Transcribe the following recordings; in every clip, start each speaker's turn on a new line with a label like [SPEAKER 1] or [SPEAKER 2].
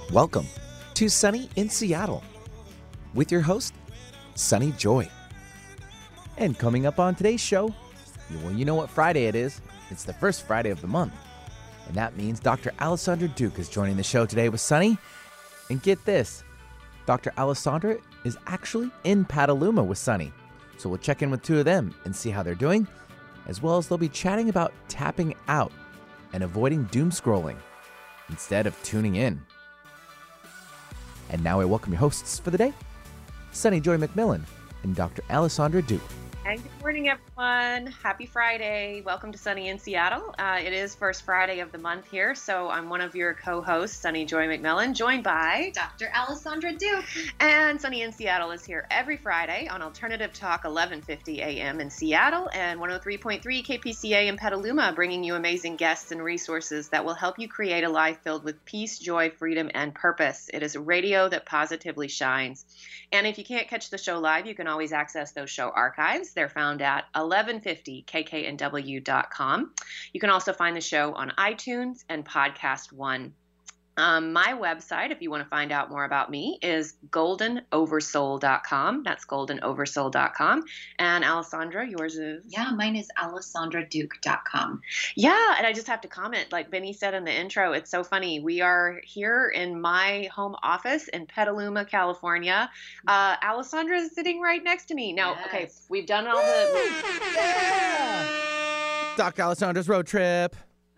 [SPEAKER 1] Welcome to Sunny in Seattle with your host, Sunny Joy. And coming up on today's show, well, you know what Friday it is. It's the first Friday of the month. And that means Dr. Alessandra Duke is joining the show today with Sunny. And get this, Dr. Alessandra is actually in Petaluma with Sunny. So we'll check in with two of them and see how they're doing, as well as they'll be chatting about tapping out and avoiding doom scrolling instead of tuning in. And now I welcome your hosts for the day, Sunny Joy McMillan and Dr. Alessandra Duke.
[SPEAKER 2] And good morning, everyone. Happy Friday. Welcome to Sunny in Seattle. It is first Friday of the month here, so I'm one of your co-hosts, Sunny Joy McMillan, joined by
[SPEAKER 3] Dr. Alessandra Duke.
[SPEAKER 2] And Sunny in Seattle is here every Friday on Alternative Talk 1150 a.m. in Seattle and 103.3 KPCA in Petaluma, bringing you amazing guests and resources that will help you create a life filled with peace, joy, freedom, and purpose. It is a radio that positively shines. And if you can't catch the show live, you can always access those show archives. They're found at 1150kknw.com. You can also find the show on iTunes and Podcast One. My website, if you want to find out more about me, is goldenoversoul.com. That's goldenoversoul.com. And Alessandra, yours is?
[SPEAKER 3] Yeah, mine is alessandraduke.com.
[SPEAKER 2] Yeah, and I just have to comment, like Benny said in the intro, it's so funny. We are here in my home office in Petaluma, California. Alessandra is sitting right next to me. Now, Okay, we've done all the...
[SPEAKER 1] Yeah! Doc Alessandra's road trip.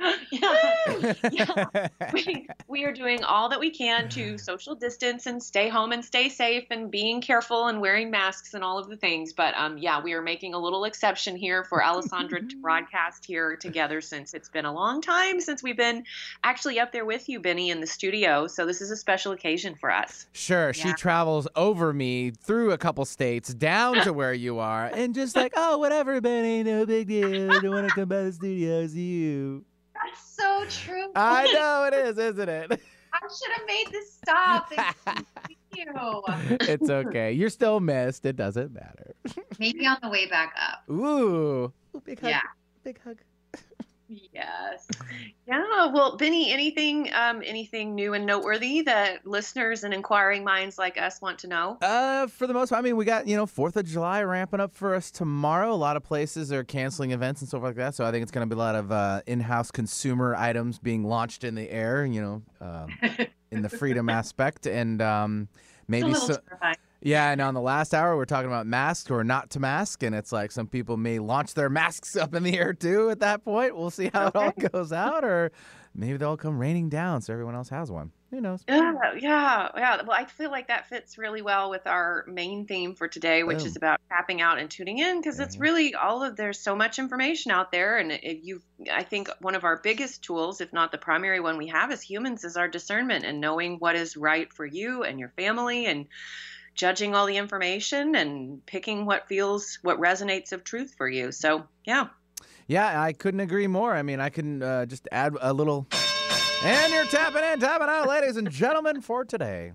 [SPEAKER 2] Yeah. We are doing all that we can to social distance and stay home and stay safe and being careful and wearing masks and all of the things. But we are making a little exception here for Alessandra to broadcast here together, since it's been a long time since we've been actually up there with you, Benny, in the studio. So this is a special occasion for us.
[SPEAKER 1] Sure. She travels over me through a couple states down to where you are and just like, oh, whatever, Benny, no big deal. I don't want to come by the studio, see you.
[SPEAKER 3] That's so true.
[SPEAKER 1] I know it is, isn't it?
[SPEAKER 3] I should have made this stop. Thank you.
[SPEAKER 1] It's okay. You're still missed. It doesn't matter.
[SPEAKER 3] Maybe on the way back up.
[SPEAKER 1] Ooh, big hug.
[SPEAKER 3] Yeah.
[SPEAKER 1] Big hug.
[SPEAKER 3] Yes.
[SPEAKER 2] Yeah. Well, Benny, anything new and noteworthy that listeners and inquiring minds like us want to know?
[SPEAKER 1] For the most part, I mean, we got, 4th of July ramping up for us tomorrow. A lot of places are canceling events and stuff like that. So I think it's going to be a lot of in-house consumer items being launched in the air, in the freedom aspect. And maybe so.
[SPEAKER 3] Terrifying.
[SPEAKER 1] Yeah, and on the last hour, we're talking about mask or not to mask, and it's like some people may launch their masks up in the air, too, at that point. We'll see how it all goes out, or maybe they'll come raining down so everyone else has one. Who knows?
[SPEAKER 2] Yeah. Well, I feel like that fits really well with our main theme for today, which is about tapping out and tuning in, because it's really there's so much information out there, and I think one of our biggest tools, if not the primary one we have as humans, is our discernment and knowing what is right for you and your family, and judging all the information and picking what resonates of truth for you. So, yeah.
[SPEAKER 1] Yeah, I couldn't agree more. I mean, I can just add a little. And you're tapping in, tapping out, ladies and gentlemen, for today.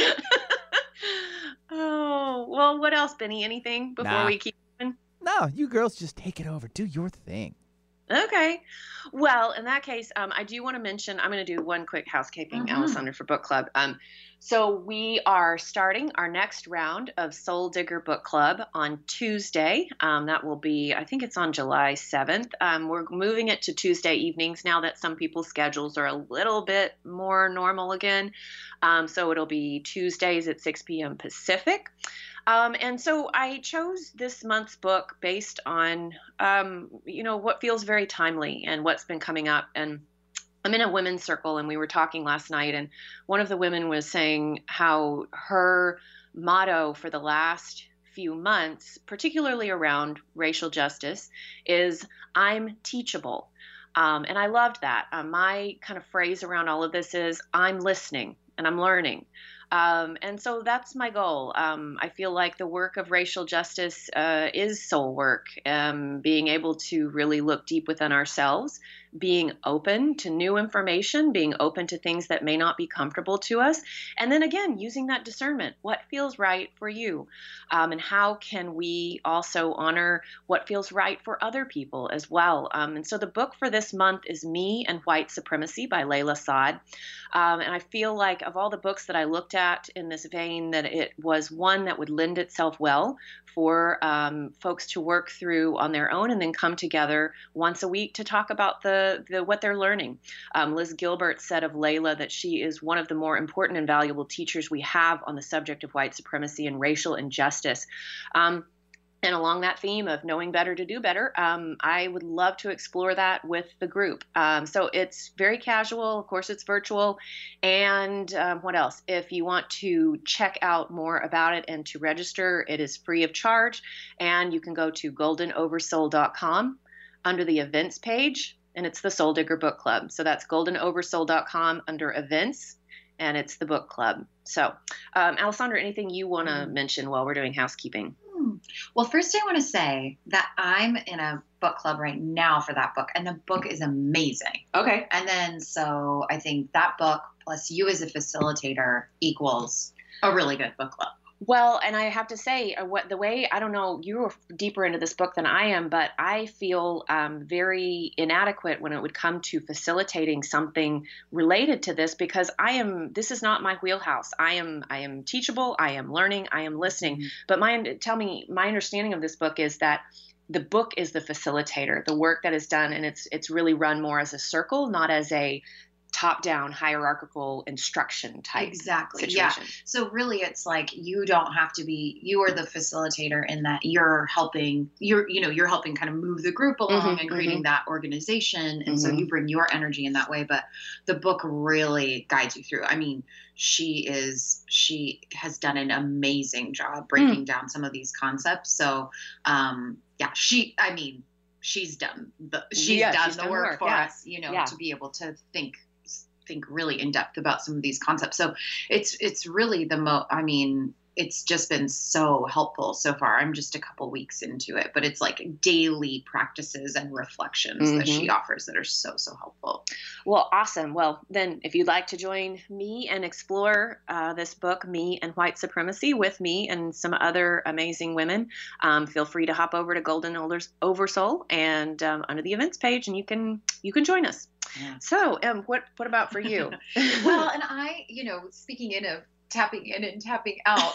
[SPEAKER 2] Oh, well, what else, Benny? Anything before we keep moving?
[SPEAKER 1] No, you girls just take it over. Do your thing.
[SPEAKER 2] Okay. Well, in that case, I do want to mention, I'm going to do one quick housekeeping, Alessandra, for book club. So we are starting our next round of Soul Digger Book Club on Tuesday. That will be, I think it's on July 7th. We're moving it to Tuesday evenings now that some people's schedules are a little bit more normal again. So it'll be Tuesdays at 6 p.m. Pacific. And so I chose this month's book based on, what feels very timely and what's been coming up. And I'm in a women's circle, and we were talking last night, and one of the women was saying how her motto for the last few months, particularly around racial justice, is I'm teachable. And I loved that. My kind of phrase around all of this is I'm listening and I'm learning. And so that's my goal. I feel like the work of racial justice is soul work, being able to really look deep within ourselves being open to new information, being open to things that may not be comfortable to us. And then again, using that discernment, what feels right for you? And how can we also honor what feels right for other people as well? And so the book for this month is Me and White Supremacy by Layla Saad. And I feel like of all the books that I looked at in this vein, that it was one that would lend itself well for folks to work through on their own and then come together once a week to talk about the what they're learning. Liz Gilbert said of Layla that she is one of the more important and valuable teachers we have on the subject of white supremacy and racial injustice. And along that theme of knowing better to do better, I would love to explore that with the group. So it's very casual. Of course, it's virtual. And what else? If you want to check out more about it and to register, it is free of charge. And you can go to goldenoversoul.com under the events page, and it's the Soul Digger Book Club. So that's goldenoversoul.com under events, and it's the book club. So, Alessandra, anything you want to mention while we're doing housekeeping?
[SPEAKER 3] Well, first I want to say that I'm in a book club right now for that book, and the book is amazing.
[SPEAKER 2] Okay.
[SPEAKER 3] And then, so I think that book plus you as a facilitator equals a really good book club.
[SPEAKER 2] Well, and I have to say, the way, I don't know, you're deeper into this book than I am, but I feel very inadequate when it would come to facilitating something related to this, because this is not my wheelhouse. I am teachable, I am learning, I am listening. But my understanding of this book is that the book is the facilitator, the work that is done, and it's really run more as a circle, not as a top-down hierarchical instruction type situation.
[SPEAKER 3] Yeah. So really it's like you don't have to be, you are the facilitator in that you're helping kind of move the group along and creating that organization. And so you bring your energy in that way, but the book really guides you through. I mean, she has done an amazing job breaking down some of these concepts. So, she's done the work for us, to be able to think really in depth about some of these concepts. So it's really it's just been so helpful so far. I'm just a couple weeks into it, but it's like daily practices and reflections that she offers that are so, so helpful.
[SPEAKER 2] Well, awesome. Well, then if you'd like to join me and explore this book, Me and White Supremacy, with me and some other amazing women, feel free to hop over to Golden Oversoul and under the events page, and you can join us. Yeah. So, what about for you?
[SPEAKER 3] Well, and I, speaking of tapping in and tapping out,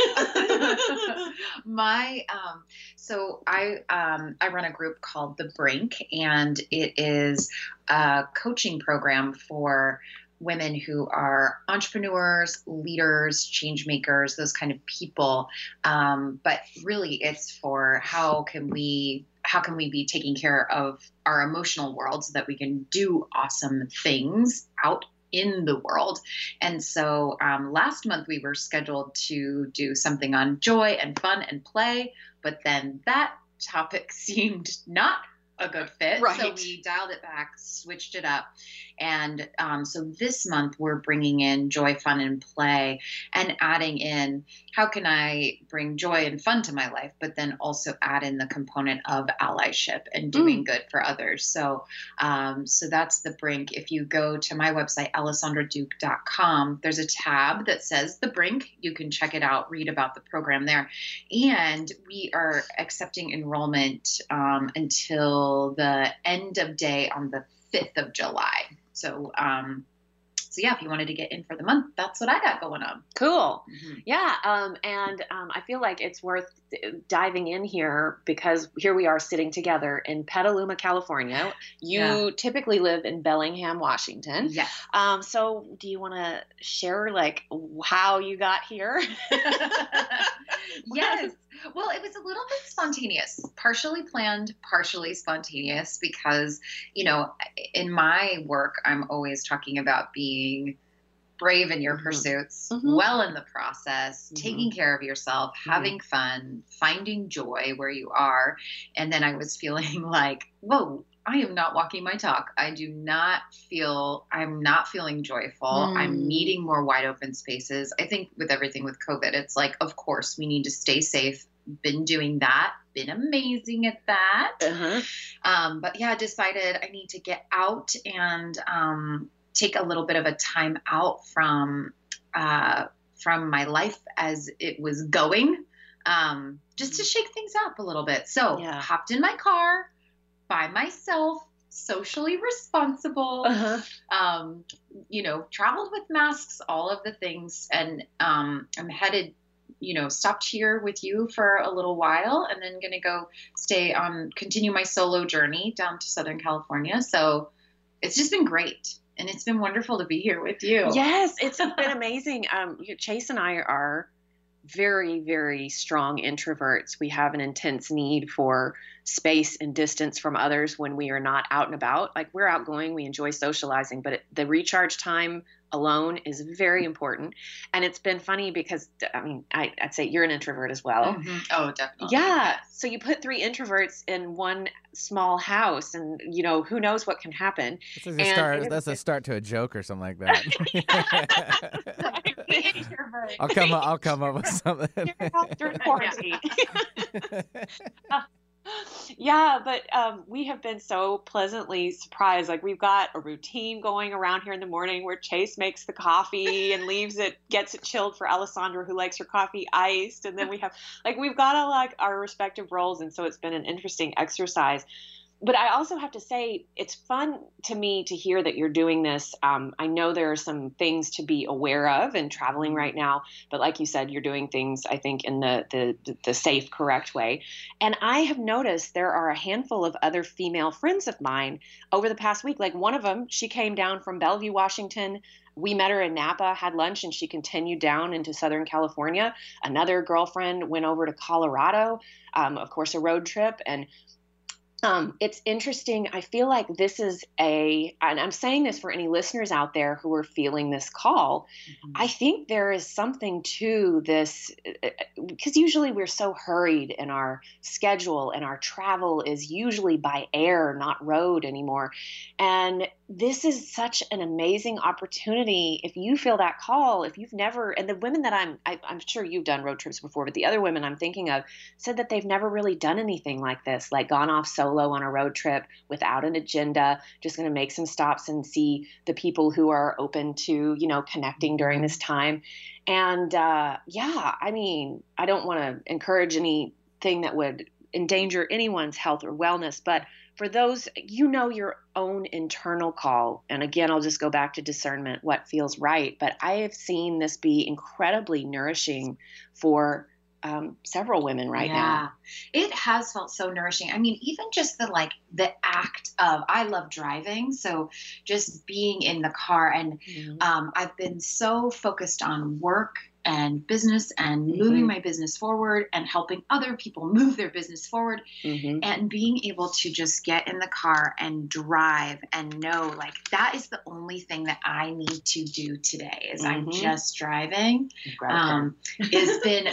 [SPEAKER 3] so I run a group called The Brink, and it is a coaching program for women who are entrepreneurs, leaders, change makers, those kind of people. But really it's for how can we be taking care of our emotional world so that we can do awesome things out in the world. And so last month we were scheduled to do something on joy and fun and play, but then that topic seemed not a good fit.
[SPEAKER 2] Right.
[SPEAKER 3] So we dialed it back, switched it up. And so this month we're bringing in joy, fun, and play, and adding in how can I bring joy and fun to my life, but then also add in the component of allyship and doing good for others. So so that's The Brink. If you go to my website, alessandraduke.com, there's a tab that says The Brink. You can check it out, read about the program there. And we are accepting enrollment until the end of day on the 5th of July. So, yeah, if you wanted to get in for the month, that's what I got going on.
[SPEAKER 2] Cool. Yeah. And I feel like it's worth diving in here because here we are sitting together in Petaluma, California. You typically live in Bellingham, Washington.
[SPEAKER 3] Yes.
[SPEAKER 2] So do you want to share how you got here?
[SPEAKER 3] Yes. Well, it was a little bit spontaneous, partially planned, partially spontaneous, because, in my work, I'm always talking about being brave in your pursuits, well in the process, taking care of yourself, having fun, finding joy where you are. And then I was feeling like, whoa, I am not walking my talk. I'm not feeling joyful. I'm needing more wide open spaces. I think with everything with COVID, it's like, of course, we need to stay safe been doing that, been amazing at that. But yeah, decided I need to get out and take a little bit of a time out from my life as it was going, just to shake things up a little bit. So hopped in my car by myself, socially responsible, traveled with masks, all of the things. And I'm headed, stopped here with you for a little while, and then going to go continue my solo journey down to Southern California. So it's just been great. And it's been wonderful to be here with you.
[SPEAKER 2] Yes, it's been amazing. Chase and I are very, very strong introverts. We have an intense need for space and distance from others when we are not out and about. Like, we're outgoing, we enjoy socializing, but the recharge time alone is very important. And it's been funny because, I'd say you're an introvert as well.
[SPEAKER 3] Mm-hmm. Oh, definitely.
[SPEAKER 2] Yeah. So you put 3 introverts in one small house, and who knows what can happen.
[SPEAKER 1] That's a start to a joke or something like that. I'll come up with something.
[SPEAKER 2] During quarantine. Yeah, but we have been so pleasantly surprised. Like, we've got a routine going around here in the morning where Chase makes the coffee and gets it chilled for Alessandra, who likes her coffee iced. And then we've got our respective roles. And so it's been an interesting exercise. But I also have to say, it's fun to me to hear that you're doing this. I know there are some things to be aware of in traveling right now, but like you said, you're doing things, I think, in the safe, correct way. And I have noticed there are a handful of other female friends of mine over the past week. Like, one of them, she came down from Bellevue, Washington. We met her in Napa, had lunch, and she continued down into Southern California. Another girlfriend went over to Colorado, of course, a road trip. And it's interesting. I feel like this is and I'm saying this for any listeners out there who are feeling this call. Mm-hmm. I think there is something to this, because usually we're so hurried in our schedule, and our travel is usually by air, not road anymore. And this is such an amazing opportunity. If you feel that call, if you've never, and the women that I'm sure you've done road trips before, but the other women I'm thinking of said that they've never really done anything like this, like gone off solo on a road trip without an agenda, just going to make some stops and see the people who are open to, connecting during this time. And I don't want to encourage anything that would endanger anyone's health or wellness, but for those, your own internal call. And again, I'll just go back to discernment, what feels right. But I have seen this be incredibly nourishing for several women right now.
[SPEAKER 3] It has felt so nourishing. I mean, even just the act of, I love driving. So just being in the car, and I've been so focused on work and business and moving my business forward and helping other people move their business forward, and being able to just get in the car and drive and know, like, that is the only thing that I need to do today is I'm just driving. It's been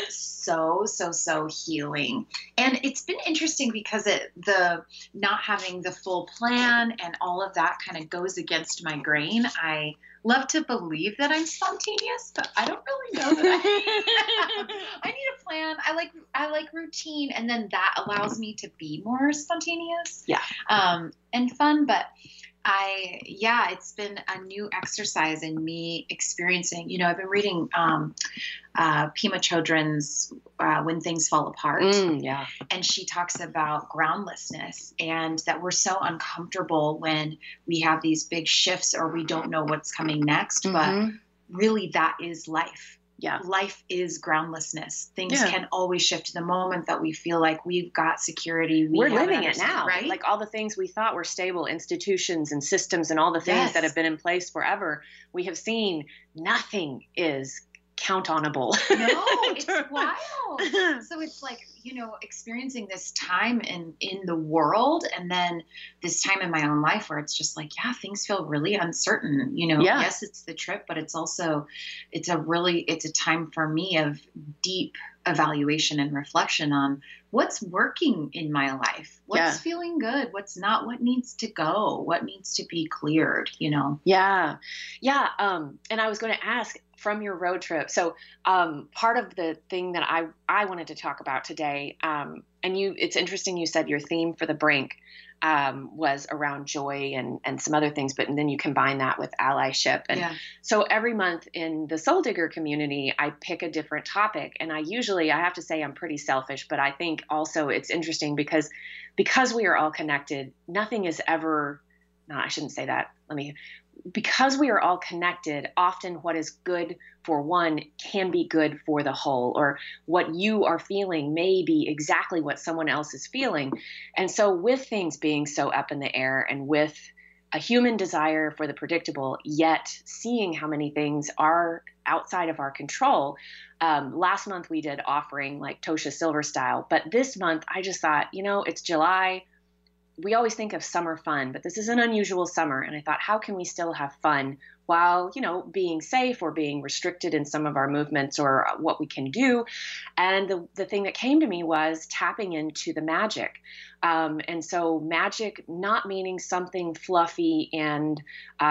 [SPEAKER 3] so healing. And it's been interesting because the not having the full plan and all of that kind of goes against my grain. I love to believe that I'm spontaneous, but I don't really know that I need a plan. I like routine, and then that allows me to be more spontaneous. And fun. But it's been a new exercise in me experiencing, I've been reading Pema Chodron's When Things Fall Apart. And she talks about groundlessness, and that we're so uncomfortable when we have these big shifts or we don't know what's coming next. But really, that is life. Life is groundlessness. Things can always shift. The moment that we feel like we've got security,
[SPEAKER 2] we're living it now, right? Like, all the things we thought were stable, institutions and systems and all the things that have been in place forever, we have seen nothing is count-onable.
[SPEAKER 3] No, it's wild. So it's like, experiencing this time in the world, and then this time in my own life where it's just like, things feel really uncertain. Yes, it's the trip, but it's also, it's a time for me of deep evaluation and reflection on what's working in my life, what's feeling good, what's not, what needs to go, what needs to be cleared,
[SPEAKER 2] And I was going to ask, from your road trip. So part of the thing that I wanted to talk about today, and it's interesting you said your theme for the Brink was around joy and some other things, but and then you combine that with allyship. And so every month in the Soul Digger community, I pick a different topic. And I have to say I'm pretty selfish, but I think also it's interesting because we are all connected, nothing is ever, no, I shouldn't say that. Because we are all connected, often what is good for one can be good for the whole, or what you are feeling may be exactly what someone else is feeling. And so with things being so up in the air and with a human desire for the predictable, yet seeing how many things are outside of our control, last month we did offering like Tosha Silver style, but this month I just thought, it's July. We always think of summer fun, but this is an unusual summer. And I thought, how can we still have fun while, being safe or being restricted in some of our movements or what we can do? And the thing that came to me was tapping into the magic. And so magic not meaning something fluffy and,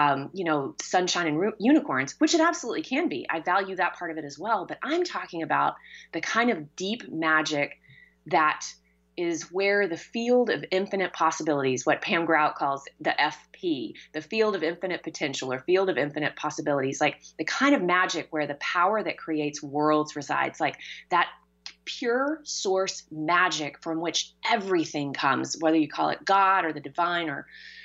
[SPEAKER 2] sunshine and unicorns, which it absolutely can be. I value that part of it as well. But I'm talking about the kind of deep magic that is where the field of infinite possibilities, what Pam Grout calls the FP, the field of infinite potential or field of infinite possibilities, like the kind of magic where the power that creates worlds resides, like that pure source magic from which everything comes, whether you call it God or the divine or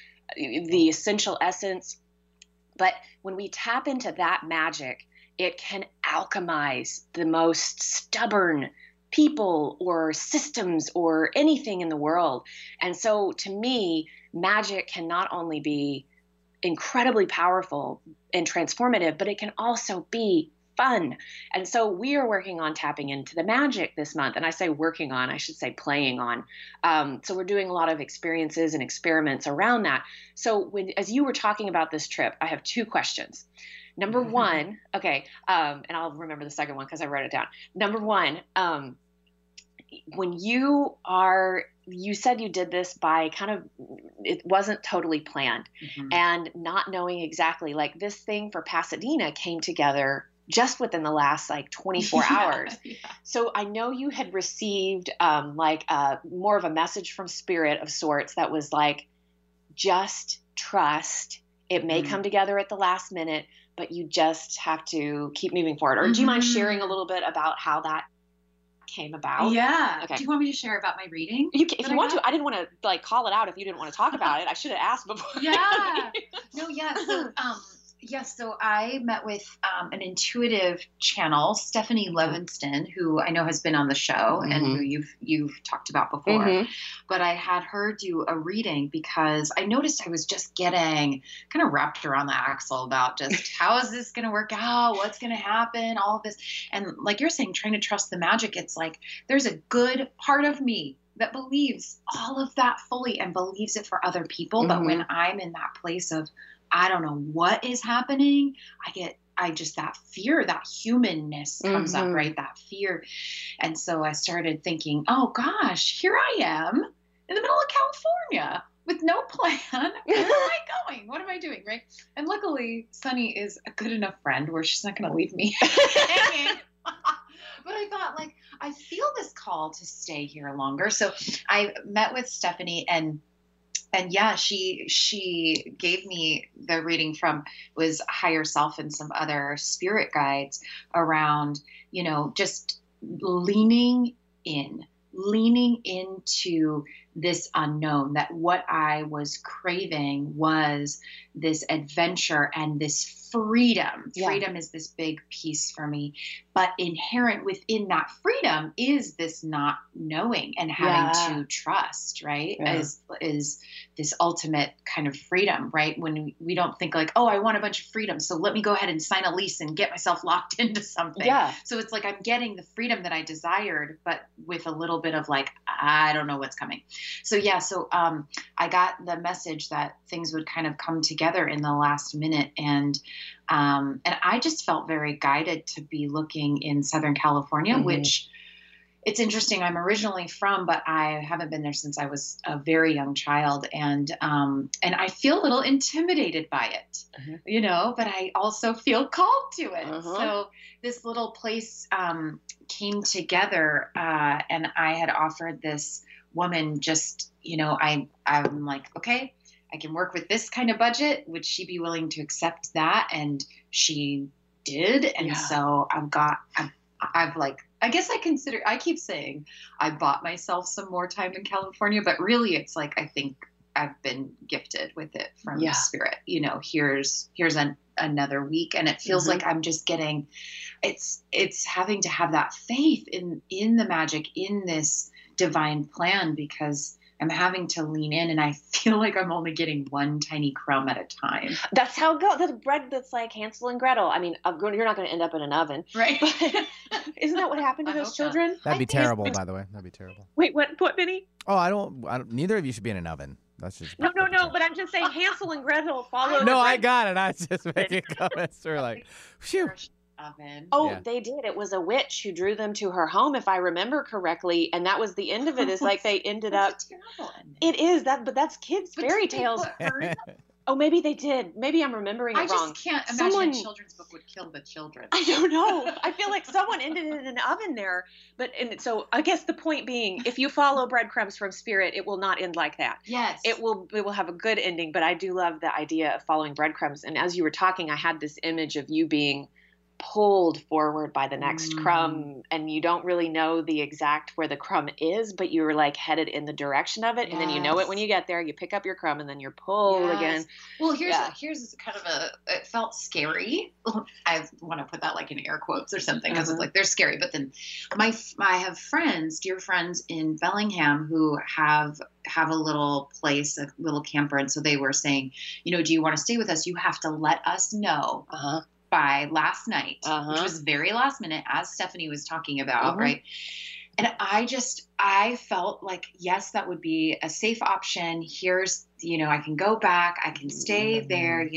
[SPEAKER 2] the essential essence. But when we tap into that magic, it can alchemize the most stubborn people or systems or anything in the world. And so to me, magic can not only be incredibly powerful and transformative, but it can also be fun. And so we are working on tapping into the magic this month. And I say working on, I should say playing on. So we're doing a lot of experiences and experiments around that. So as you were talking about this trip, I have two questions. Number one, okay, and I'll remember the second one because I wrote it down. Number one, when you said you did this by it wasn't totally planned and not knowing exactly, like this thing for Pasadena came together just within the last 24 hours. Yeah. So I know you had received more of a message from spirit of sorts that was like, just trust. It may come together at the last minute, but you just have to keep moving forward. Or do you mind sharing a little bit about how that came about?
[SPEAKER 3] Yeah.
[SPEAKER 2] Okay.
[SPEAKER 3] Do you want me to share about my reading?
[SPEAKER 2] If you want to. I didn't want to call it out if you didn't want to talk about it. I should have asked before.
[SPEAKER 3] Yeah. No, yeah. So I met with an intuitive channel, Stephanie Levinston, who I know has been on the show and who you've talked about before. But I had her do a reading because I noticed I was just getting kind of wrapped around the axle about just how is this going to work out? What's going to happen? All of this. And like you're saying, trying to trust the magic. It's like there's a good part of me that believes all of that fully and believes it for other people. But when I'm in that place of I don't know what is happening, I just that fear, that humanness comes up, right? That fear. And so I started thinking, oh gosh, here I am in the middle of California with no plan. Where am I going? What am I doing? Right. And luckily Sunny is a good enough friend where she's not going to leave me hanging. But I thought I feel this call to stay here longer. So I met with Stephanie and yeah, she gave me the reading from was Higher Self and some other spirit guides around, just leaning into this unknown, that what I was craving was this adventure and this freedom. Yeah. Freedom is this big piece for me, but inherent within that freedom is this not knowing and having to trust, right? Yeah. Is this ultimate kind of freedom, right? When we don't think like, oh, I want a bunch of freedom, so let me go ahead and sign a lease and get myself locked into something. Yeah. So it's like I'm getting the freedom that I desired, but with a little bit of I don't know what's coming. So I got the message that things would kind of come together in the last minute, and I just felt very guided to be looking in Southern California, which it's interesting. I'm originally from, but I haven't been there since I was a very young child, and I feel a little intimidated by it, but I also feel called to it. So this little place came together, and I had offered this woman just, I'm like, okay, I can work with this kind of budget. Would she be willing to accept that? And she did, and so I've like, I guess I keep saying I bought myself some more time in California, but really it's like, I think I've been gifted with it from Spirit. Here's another week. And it feels like I'm just getting, it's having to have that faith in the magic, in this divine plan, because I'm having to lean in, and I feel like I'm only getting one tiny crumb at a time.
[SPEAKER 2] That's how it goes. The bread that's like Hansel and Gretel. I mean, you're not going to end up in an oven.
[SPEAKER 3] Right.
[SPEAKER 2] But isn't that what happened to those children?
[SPEAKER 1] That'd be terrible, by the way. That'd be terrible.
[SPEAKER 2] Wait, what, Vinny?
[SPEAKER 1] Oh, I don't, neither of you should be in an oven. That's just
[SPEAKER 2] No, but I'm just saying Hansel and Gretel follow.
[SPEAKER 1] No, I got it. I was just making comments. We're like, phew.
[SPEAKER 3] Oven.
[SPEAKER 2] Oh, they did. It was a witch who drew them to her home, if I remember correctly, and that was the end of it. Is like they ended up. It is that, but that's kids' fairy tales. Oh, maybe they did. Maybe I'm remembering it wrong.
[SPEAKER 3] I just can't imagine a children's book would kill the children.
[SPEAKER 2] I don't know. I feel like someone ended it in an oven there. So I guess the point being, if you follow breadcrumbs from Spirit, it will not end like that.
[SPEAKER 3] Yes.
[SPEAKER 2] It will have a good ending, but I do love the idea of following breadcrumbs. And as you were talking, I had this image of you being pulled forward by the next crumb, and you don't really know the exact where the crumb is, but you're like headed in the direction of it, and then you know it when you get there. You pick up your crumb, and then you're pulled again.
[SPEAKER 3] Well, here's kind of it felt scary. I want to put that like in air quotes or something, because it's like they're scary. But then I have dear friends in Bellingham who have a little place, a little camper, and so they were saying, do you want to stay with us? You have to let us know. By last night, which was very last minute, as Stephanie was talking about, right? And I felt like, yes, that would be a safe option. Here's, I can go back, I can stay there,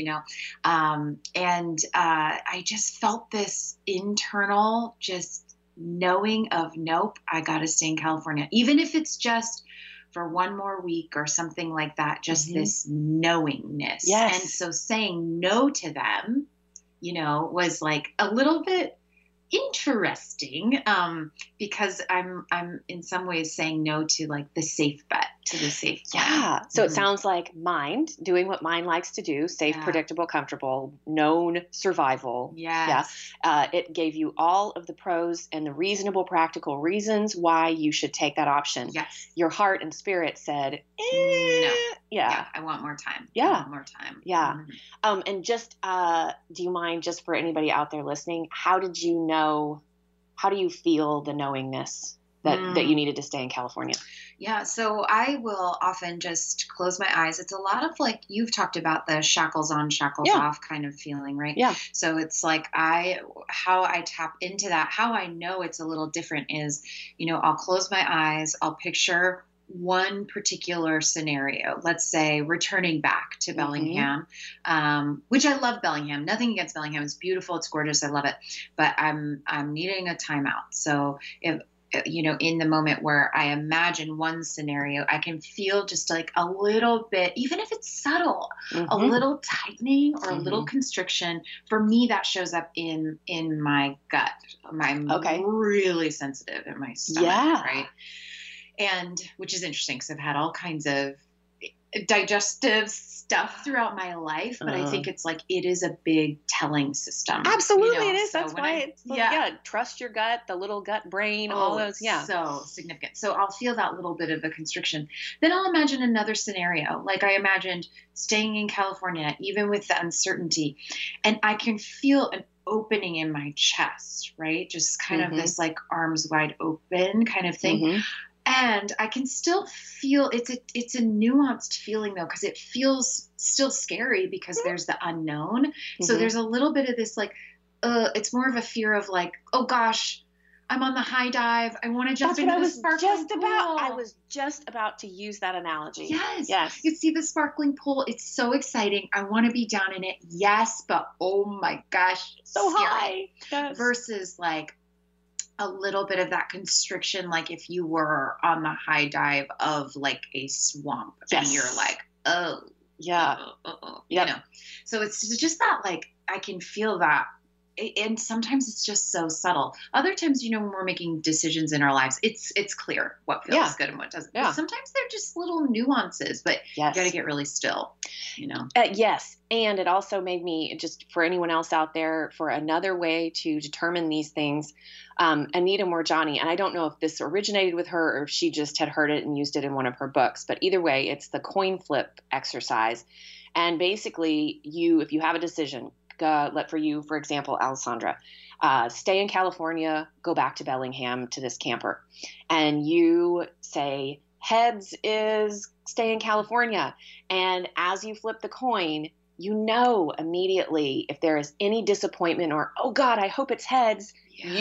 [SPEAKER 3] and I just felt this internal just knowing of, nope, I got to stay in California, even if it's just for one more week or something like that, just this knowingness.
[SPEAKER 2] Yes.
[SPEAKER 3] And so saying no to them, was like a little bit interesting, because I'm in some ways saying no to like the safe bet, to the safe plan.
[SPEAKER 2] Yeah. So it sounds like mind, doing what mind likes to do, safe, predictable, comfortable, known survival.
[SPEAKER 3] Yes.
[SPEAKER 2] Yeah. It gave you all of the pros and the reasonable, practical reasons why you should take that option.
[SPEAKER 3] Yes.
[SPEAKER 2] Your heart and spirit said,
[SPEAKER 3] no.
[SPEAKER 2] Yeah.
[SPEAKER 3] I want more time.
[SPEAKER 2] Yeah.
[SPEAKER 3] I want more time.
[SPEAKER 2] Yeah. And just, do you mind, just for anybody out there listening, how do you feel the knowingness that you needed to stay in California?
[SPEAKER 3] Yeah. So I will often just close my eyes. It's a lot of like, you've talked about the shackles on, shackles off kind of feeling, right?
[SPEAKER 2] Yeah.
[SPEAKER 3] So it's like how I tap into that, how I know it's a little different is, I'll close my eyes, I'll picture one particular scenario, let's say returning back to Bellingham, which I love Bellingham, nothing against Bellingham. It's beautiful. It's gorgeous. I love it, but I'm needing a timeout. So if, in the moment where I imagine one scenario, I can feel just like a little bit, even if it's subtle, a little tightening or a little constriction. For me, that shows up in my gut. I'm really sensitive in my stomach, right? And which is interesting because I've had all kinds of digestive stuff throughout my life, but I think it's like it is a big telling system.
[SPEAKER 2] Absolutely, it is. So that's why trust your gut, the little gut brain, all those. Yeah,
[SPEAKER 3] so significant. So I'll feel that little bit of a constriction. Then I'll imagine another scenario, like I imagined staying in California, even with the uncertainty, and I can feel an opening in my chest, right? Just kind of this like arms wide open kind of thing. And I can still feel it's a nuanced feeling though, because it feels still scary because there's the unknown. So there's a little bit of this like, it's more of a fear of like, oh gosh, I'm on the high dive. I want to jump into the sparkling pool.
[SPEAKER 2] I was just about to use that analogy.
[SPEAKER 3] Yes. You see the sparkling pool. It's so exciting. I want to be down in it. Yes, but oh my gosh,
[SPEAKER 2] so
[SPEAKER 3] scary.
[SPEAKER 2] high. Yes.
[SPEAKER 3] Versus like, a little bit of that constriction, like if you were on the high dive of like a swamp and
[SPEAKER 2] Yes.
[SPEAKER 3] you're like, oh,
[SPEAKER 2] Yeah.
[SPEAKER 3] you know. So it's just that, like, I can feel that. And sometimes it's just so subtle. Other times, when we're making decisions in our lives, it's clear what feels
[SPEAKER 2] Yeah.
[SPEAKER 3] good and what doesn't.
[SPEAKER 2] Yeah.
[SPEAKER 3] But sometimes they're just little nuances, but
[SPEAKER 2] Yes.
[SPEAKER 3] you got to get really still,
[SPEAKER 2] Yes. And it also made me, just for anyone else out there, for another way to determine these things, Anita Moorjani, and I don't know if this originated with her or if she just had heard it and used it in one of her books, but either way, it's the coin flip exercise. And basically, if you have a decision, for you, for example, Alessandra, stay in California, go back to Bellingham to this camper, and you say, heads is stay in California. And as you flip the coin, you know immediately if there is any disappointment or, oh God, I hope it's heads.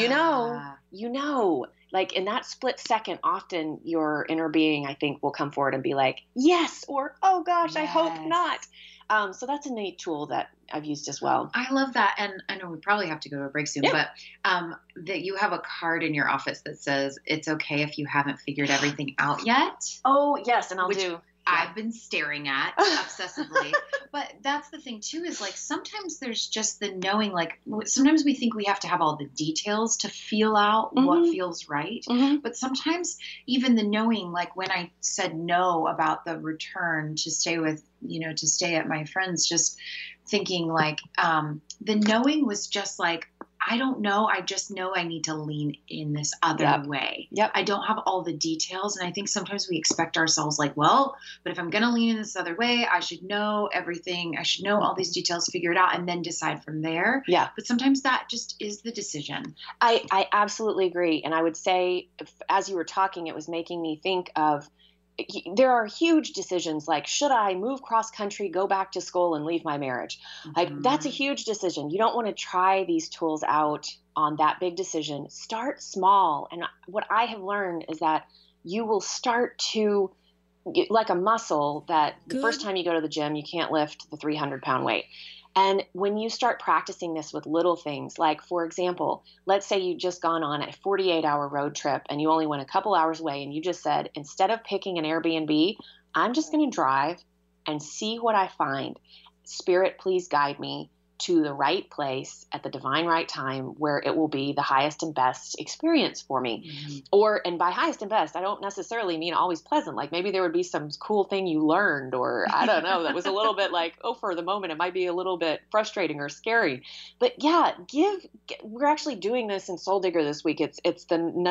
[SPEAKER 3] Yeah.
[SPEAKER 2] You know, like in that split second, often your inner being, I think, will come forward and be like, yes, or, oh gosh, I hope
[SPEAKER 3] Yes.
[SPEAKER 2] not. So that's a neat tool that I've used as well.
[SPEAKER 3] I love that. And I know we probably have to go to a break soon,
[SPEAKER 2] Yeah.
[SPEAKER 3] but that you have a card in your office that says it's okay if you haven't figured everything out yet.
[SPEAKER 2] Oh, yes. And I'll
[SPEAKER 3] Which
[SPEAKER 2] do.
[SPEAKER 3] I've been staring at obsessively. But that's the thing too, is like sometimes there's just the knowing, like sometimes we think we have to have all the details to feel out what
[SPEAKER 2] Mhm.
[SPEAKER 3] feels right.
[SPEAKER 2] Mhm.
[SPEAKER 3] But sometimes even the knowing, like when I said no about the return to stay to stay at my friend's, just thinking like the knowing was just like, I don't know. I just know I need to lean in this other
[SPEAKER 2] Yep.
[SPEAKER 3] way.
[SPEAKER 2] Yep.
[SPEAKER 3] I don't have all the details. And I think sometimes we expect ourselves like, well, but if I'm going to lean in this other way, I should know everything. I should know all these details, figure it out, and then decide from there.
[SPEAKER 2] Yeah.
[SPEAKER 3] But sometimes that just is the decision.
[SPEAKER 2] I absolutely agree. And I would say, as you were talking, it was making me think of, there are huge decisions like, should I move cross country, go back to school, and leave my marriage? Like, that's a huge decision. You don't want to try these tools out on that big decision. Start small. And what I have learned is that you will start to, like a muscle, that the first time you go to the gym, you can't lift the 300-pound weight. And when you start practicing this with little things, like, for example, let's say you've just gone on a 48-hour road trip and you only went a couple hours away, and you just said, instead of picking an Airbnb, I'm just going to drive and see what I find. Spirit, please guide me to the right place at the divine right time where it will be the highest and best experience for me.
[SPEAKER 3] Mm-hmm.
[SPEAKER 2] And by highest and best, I don't necessarily mean always pleasant. Like maybe there would be some cool thing you learned, or I don't know, that was a little bit like, oh, for the moment, it might be a little bit frustrating or scary. But yeah, we're actually doing this in Soul Digger this week. It's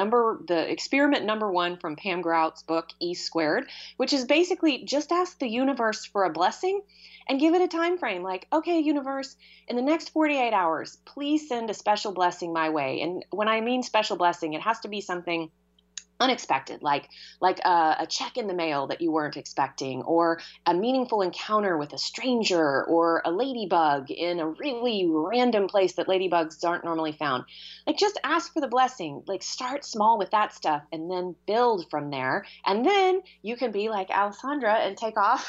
[SPEAKER 2] the experiment number 1 from Pam Grout's book, E Squared, which is basically just ask the universe for a blessing and give it a time frame. Like, okay, universe, in the next 48 hours, please send a special blessing my way. And when I mean special blessing, it has to be something unexpected, like a check in the mail that you weren't expecting, or a meaningful encounter with a stranger, or a ladybug in a really random place that ladybugs aren't normally found. Like, just ask for the blessing. Like, start small with that stuff and then build from there. And then you can be like Alessandra and take off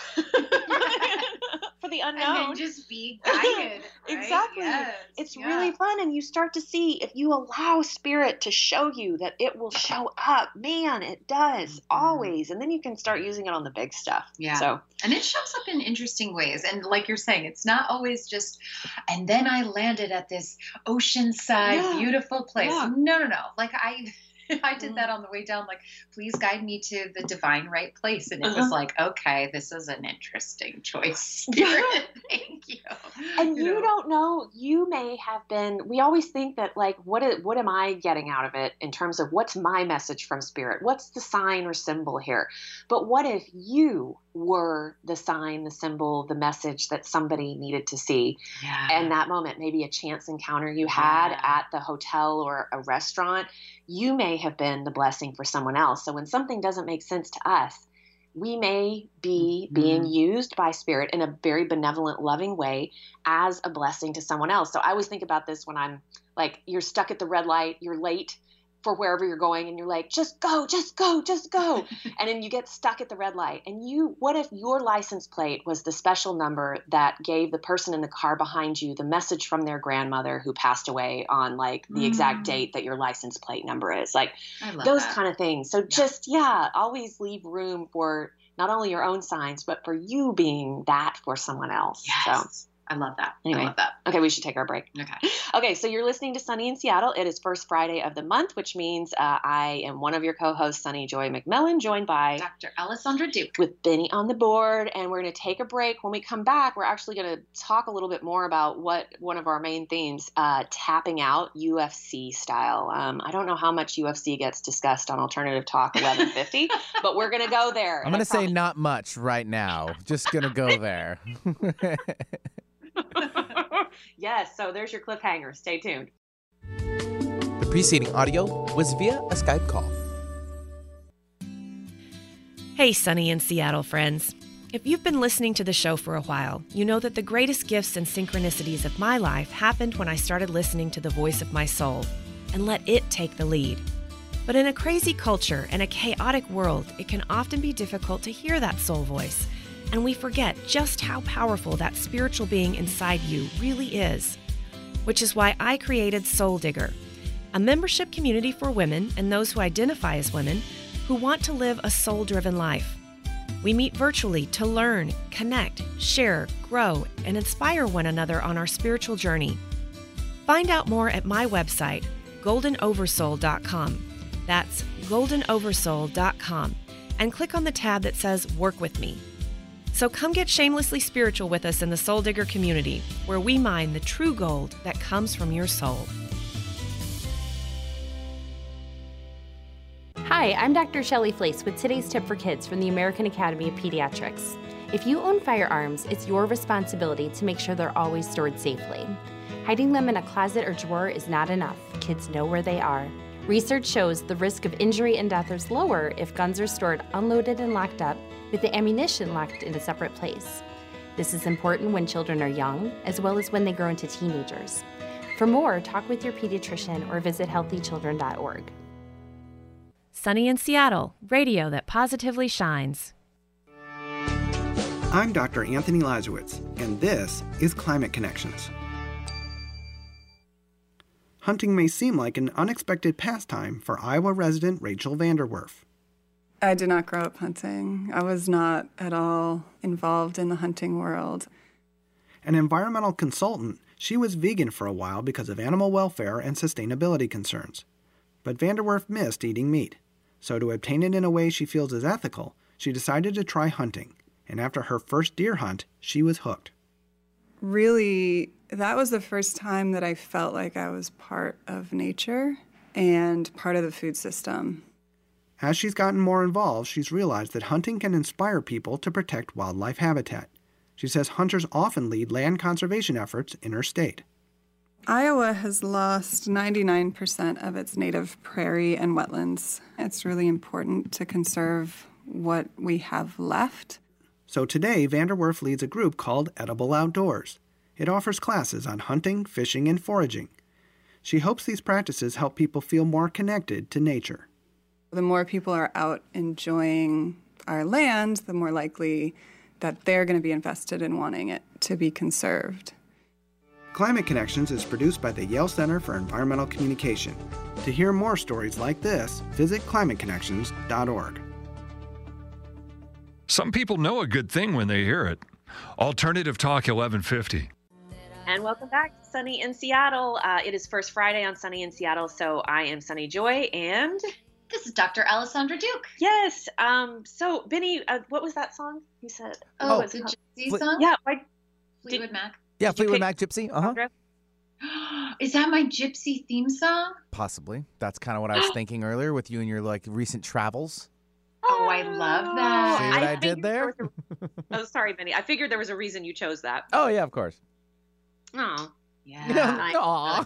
[SPEAKER 2] for the unknown.
[SPEAKER 3] And then just be guided. Right?
[SPEAKER 2] Exactly.
[SPEAKER 3] Yes.
[SPEAKER 2] It's
[SPEAKER 3] Yeah.
[SPEAKER 2] really fun. And you start to see, if you allow spirit to show you, that it will show up. Man, it does always. And then you can start using it on the big stuff.
[SPEAKER 3] Yeah.
[SPEAKER 2] So
[SPEAKER 3] And it shows up in interesting ways. And like you're saying, it's not always just, and then I landed at this oceanside,
[SPEAKER 2] Yeah.
[SPEAKER 3] beautiful place.
[SPEAKER 2] Yeah.
[SPEAKER 3] No. Like I did that on the way down, like, please guide me to the divine right place. And it was like, okay, this is an interesting choice, Spirit. Thank you.
[SPEAKER 2] And you
[SPEAKER 3] know?
[SPEAKER 2] don't know, you may have been, we always think that, like, what am I getting out of it in terms of what's my message from spirit? What's the sign or symbol here? But what if you were the sign, the symbol, the message that somebody needed to see?
[SPEAKER 3] Yeah.
[SPEAKER 2] And that moment, maybe a chance encounter you had
[SPEAKER 3] Yeah.
[SPEAKER 2] at the hotel or a restaurant, you may have been the blessing for someone else. So when something doesn't make sense to us, we may be being used by spirit in a very benevolent, loving way as a blessing to someone else. So I always think about this when I'm like, you're stuck at the red light, you're late, for wherever you're going, and you're like, just go, just go, just go. And then you get stuck at the red light. And what if your license plate was the special number that gave the person in the car behind you the message from their grandmother who passed away on like the exact date that your license plate number is? Like those kind of things. So just, always leave room for not only your own signs, but for you being that for someone else.
[SPEAKER 3] Yes.
[SPEAKER 2] So
[SPEAKER 3] I love that.
[SPEAKER 2] anyway.
[SPEAKER 3] I love that.
[SPEAKER 2] Okay, we should take our break. Okay, so you're listening to Sunny in Seattle. It is first Friday of the month, which means I am one of your co-hosts, Sunny Joy McMillan, joined by
[SPEAKER 3] Dr. Alessandra Duke
[SPEAKER 2] with Benny on the board. And we're going to take a break. When we come back, we're actually going to talk a little bit more about one of our main themes, tapping out UFC style. I don't know how much UFC gets discussed on Alternative Talk 1150, but we're going to go there.
[SPEAKER 1] I'm going to say not much right now. Just going to go there.
[SPEAKER 2] Yes, so there's your cliffhanger. Stay tuned.
[SPEAKER 1] The preceding audio was via a Skype call.
[SPEAKER 4] Hey, Sunny in Seattle friends. If you've been listening to the show for a while, you know that the greatest gifts and synchronicities of my life happened when I started listening to the voice of my soul and let it take the lead. But in a crazy culture and a chaotic world, it can often be difficult to hear that soul voice, and we forget just how powerful that spiritual being inside you really is. Which is why I created Soul Digger, a membership community for women and those who identify as women who want to live a soul-driven life. We meet virtually to learn, connect, share, grow, and inspire one another on our spiritual journey. Find out more at my website, goldenoversoul.com. That's goldenoversoul.com, and click on the tab that says Work With Me. So come get shamelessly spiritual with us in the Soul Digger community, where we mine the true gold that comes from your soul.
[SPEAKER 5] Hi, I'm Dr. Shelley Flace with today's tip for kids from the American Academy of Pediatrics. If you own firearms, it's your responsibility to make sure they're always stored safely. Hiding them in a closet or drawer is not enough. Kids know where they are. Research shows the risk of injury and death is lower if guns are stored unloaded and locked up, with the ammunition locked in a separate place. This is important when children are young, as well as when they grow into teenagers. For more, talk with your pediatrician or visit healthychildren.org.
[SPEAKER 4] Sunny in Seattle, radio that positively shines.
[SPEAKER 6] I'm Dr. Anthony Lazowitz, and this is Climate Connections. Hunting may seem like an unexpected pastime for Iowa resident Rachel Vanderwerf.
[SPEAKER 7] I did not grow up hunting. I was not at all involved in the hunting world.
[SPEAKER 6] An environmental consultant, she was vegan for a while because of animal welfare and sustainability concerns. But Vanderwerf missed eating meat. So to obtain it in a way she feels is ethical, she decided to try hunting. And after her first deer hunt, she was hooked.
[SPEAKER 7] Really, that was the first time that I felt like I was part of nature and part of the food system.
[SPEAKER 6] As she's gotten more involved, she's realized that hunting can inspire people to protect wildlife habitat. She says hunters often lead land conservation efforts in her state.
[SPEAKER 7] Iowa has lost 99% of its native prairie and wetlands. It's really important to conserve what we have left.
[SPEAKER 6] So today, Vanderwerf leads a group called Edible Outdoors. It offers classes on hunting, fishing, and foraging. She hopes these practices help people feel more connected to nature.
[SPEAKER 7] The more people are out enjoying our land, the more likely that they're going to be invested in wanting it to be conserved.
[SPEAKER 6] Climate Connections is produced by the Yale Center for Environmental Communication. To hear more stories like this, visit climateconnections.org.
[SPEAKER 8] Some people know a good thing when they hear it. Alternative Talk 1150.
[SPEAKER 2] And welcome back to Sunny in Seattle. It is first Friday on Sunny in Seattle, so I am Sunny Joy, and
[SPEAKER 3] This is Dr. Alessandra Duke.
[SPEAKER 2] yes. So Benny, what was that song you said?
[SPEAKER 3] Oh,
[SPEAKER 2] What was
[SPEAKER 3] the
[SPEAKER 2] it called?
[SPEAKER 3] Gypsy song?
[SPEAKER 2] Yeah.
[SPEAKER 3] Fleetwood Mac.
[SPEAKER 1] Yeah,
[SPEAKER 2] Did you
[SPEAKER 1] Fleetwood
[SPEAKER 2] pick
[SPEAKER 1] Mac Gypsy. Uh-huh.
[SPEAKER 3] Is that my Gypsy theme song?
[SPEAKER 1] Possibly. That's kind of what I was thinking earlier with you and your recent travels.
[SPEAKER 3] Oh, I love that.
[SPEAKER 1] See what I did
[SPEAKER 2] figured
[SPEAKER 1] there?
[SPEAKER 2] Oh, sorry, Benny. I figured there was a reason you chose that.
[SPEAKER 1] Oh, yeah, of course.
[SPEAKER 2] Oh.
[SPEAKER 3] Yeah.
[SPEAKER 1] Aw.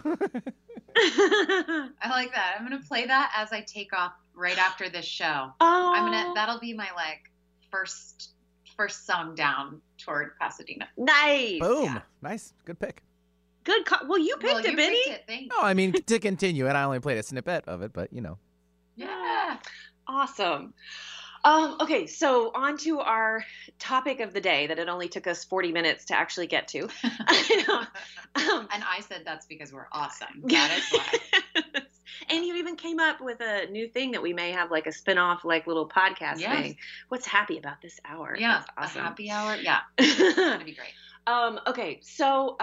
[SPEAKER 3] I like that. I'm going to play that as I take off right after this show.
[SPEAKER 2] Oh.
[SPEAKER 3] That'll be my first song down toward Pasadena.
[SPEAKER 2] Nice.
[SPEAKER 1] Boom.
[SPEAKER 3] Yeah.
[SPEAKER 1] Nice. Good pick.
[SPEAKER 2] Good call. Well, you picked it, Benny.
[SPEAKER 3] Thank
[SPEAKER 1] No, I mean, to continue it, I only played a snippet of it, but
[SPEAKER 3] Yeah.
[SPEAKER 2] Awesome. Okay, so on to our topic of the day that it only took us 40 minutes to actually get to.
[SPEAKER 3] And I said that's because we're awesome. That is why.
[SPEAKER 2] And you even came up with a new thing that we may have like a spin-off, like little podcast thing. What's happy about this hour?
[SPEAKER 3] Yeah,
[SPEAKER 2] that's awesome.
[SPEAKER 3] A happy hour. Yeah, it's gonna be great.
[SPEAKER 2] Okay, so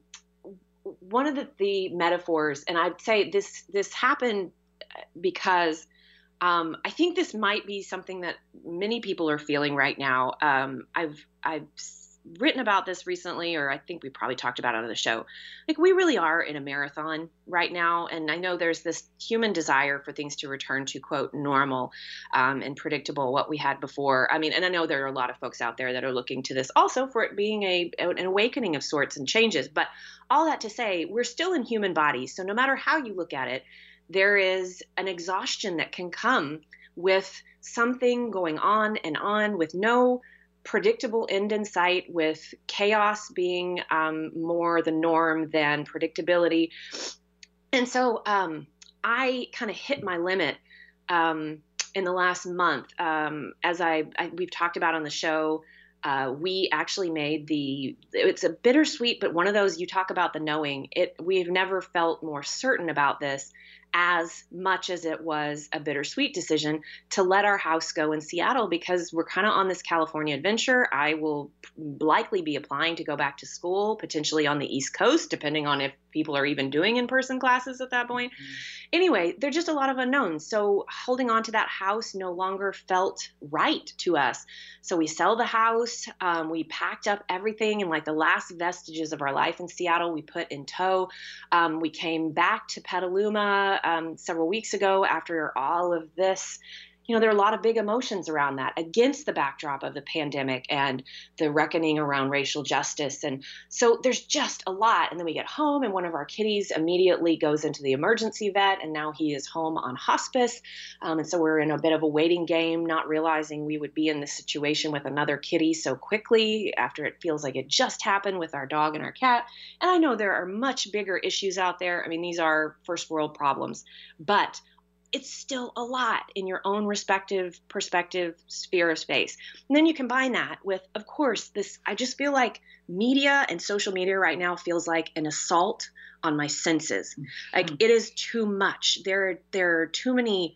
[SPEAKER 2] one of the metaphors, and I'd say this happened because I think this might be something that many people are feeling right now. I've written about this recently, or I think we probably talked about it on the show. Like, we really are in a marathon right now. And I know there's this human desire for things to return to, quote, normal and predictable, what we had before. I mean, and I know there are a lot of folks out there that are looking to this also for it being an awakening of sorts and changes. But all that to say, we're still in human bodies. So no matter how you look at it, there is an exhaustion that can come with something going on with no predictable end in sight, with chaos being more the norm than predictability. And so I kind of hit my limit in the last month. As we've talked about on the show, we actually made it's a bittersweet, but one of those, you talk about the knowing it. We've never felt more certain about this as much as it was a bittersweet decision to let our house go in Seattle, because we're kind of on this California adventure. I will likely be applying to go back to school, potentially on the East Coast, depending on if people are even doing in-person classes at that point. Anyway, there's just a lot of unknowns. So holding on to that house no longer felt right to us. So we sell the house. We packed up everything, and like the last vestiges of our life in Seattle, we put in tow. We came back to Petaluma several weeks ago after all of this. You know, there are a lot of big emotions around that against the backdrop of the pandemic and the reckoning around racial justice. And so there's just a lot. And then we get home, and one of our kitties immediately goes into the emergency vet, and now he is home on hospice. And so we're in a bit of a waiting game, not realizing we would be in this situation with another kitty so quickly after it feels like it just happened with our dog and our cat. And I know there are much bigger issues out there. I mean, these are first world problems, but it's still a lot in your own respective perspective sphere of space. And then you combine that with, of course, I just feel like media and social media right now feels like an assault on my senses. Like, it is too much. There are too many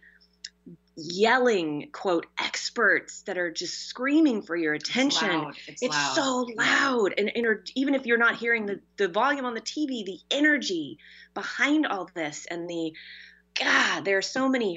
[SPEAKER 2] yelling, quote, experts that are just screaming for your attention. It's so loud. And even if you're not hearing the volume on the TV, the energy behind all this, and God, there are so many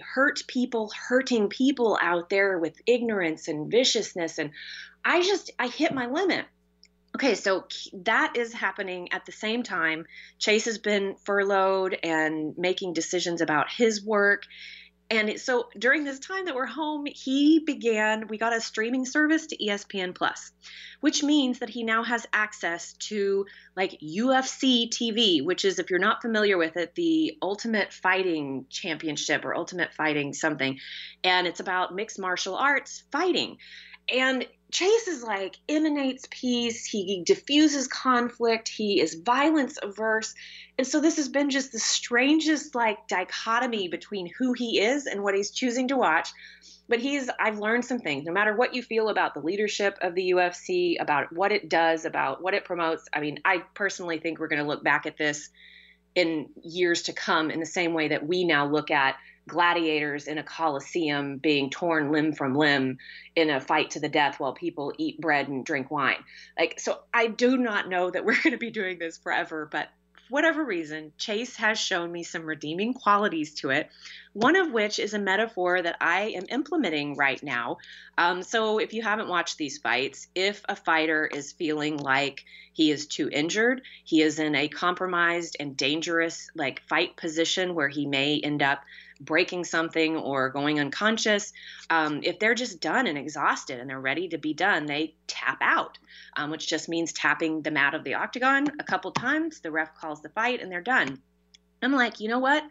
[SPEAKER 2] hurting people out there with ignorance and viciousness. And I hit my limit. Okay, so that is happening at the same time. Chase has been furloughed and making decisions about his work. And so during this time that we're home, we got a streaming service to ESPN Plus, which means that he now has access to like UFC TV, which is, if you're not familiar with it, the Ultimate Fighting Championship or Ultimate Fighting something. And it's about mixed martial arts fighting. And Chase is like emanates peace. He diffuses conflict. He is violence averse. And so this has been just the strangest like dichotomy between who he is and what he's choosing to watch. But I've learned some things. No matter what you feel about the leadership of the UFC, about what it does, about what it promotes. I mean, I personally think we're going to look back at this in years to come in the same way that we now look at gladiators in a coliseum being torn limb from limb in a fight to the death while people eat bread and drink wine. Like, so I do not know that we're going to be doing this forever, but for whatever reason, Chase has shown me some redeeming qualities to it, one of which is a metaphor that I am implementing right now. So if you haven't watched these fights, if a fighter is feeling like he is too injured, he is in a compromised and dangerous like fight position where he may end up breaking something or going unconscious, if they're just done and exhausted and they're ready to be done, they tap out, which just means tapping the mat of the octagon a couple times. The ref calls the fight and they're done. I'm like, you know what?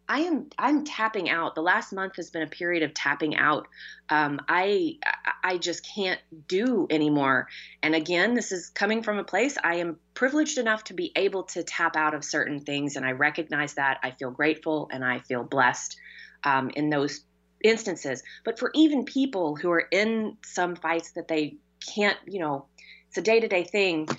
[SPEAKER 2] I'm tapping out. The last month has been a period of tapping out. I just can't do anymore. And again, this is coming from a place I am privileged enough to be able to tap out of certain things, and I recognize that. I feel grateful and I feel blessed in those instances. But for even people who are in some fights that they can't, it's a day-to-day thing.